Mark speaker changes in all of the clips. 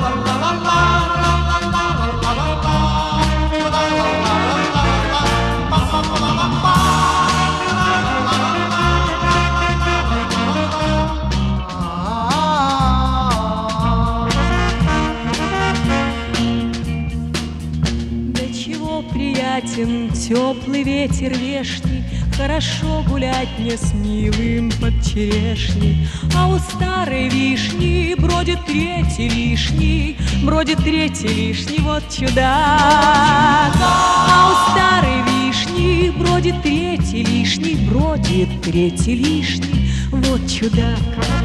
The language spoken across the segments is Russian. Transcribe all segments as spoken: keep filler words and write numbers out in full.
Speaker 1: Приятен теплый ветер вешний, хорошо гулять мне с милым под черешней. А у старой вишни бродит третий лишний, бродит третий лишний, вот чудак. А у старой вишни бродит третий лишний, бродит третий лишний, вот чудак.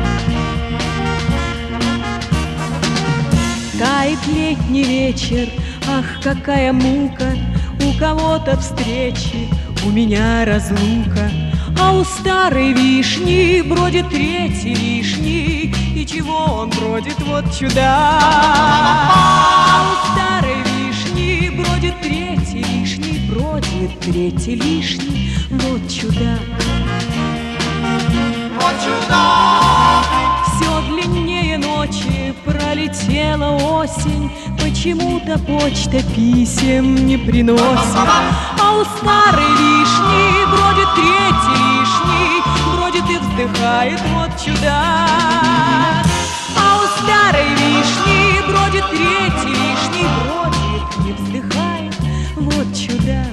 Speaker 1: Тает летний вечер, ах, какая мука! У кого-то встречи, у меня разлука. А у старой вишни бродит третий лишний. И чего он бродит, вот чудак. А у старой вишни бродит третий лишний, бродит третий лишний, вот чудак.
Speaker 2: Вот чудак!
Speaker 1: Все длиннее ночи, пролетела осень, почему-то почта писем не приносит. А у старой вишни бродит третий лишний, бродит и вздыхает, вот чудак. А у старой вишни бродит третий лишний, бродит и вздыхает, вот чудак.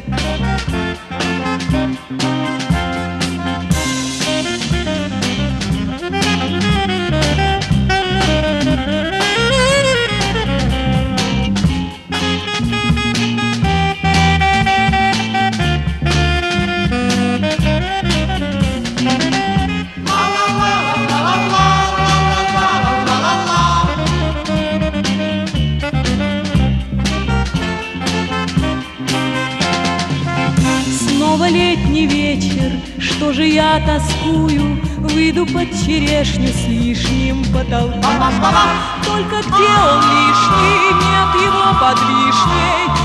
Speaker 1: Снова летний вечер, что же я тоскую? Выйду под черешню с лишним потолку. Только где он лишний? Нет его под вишней.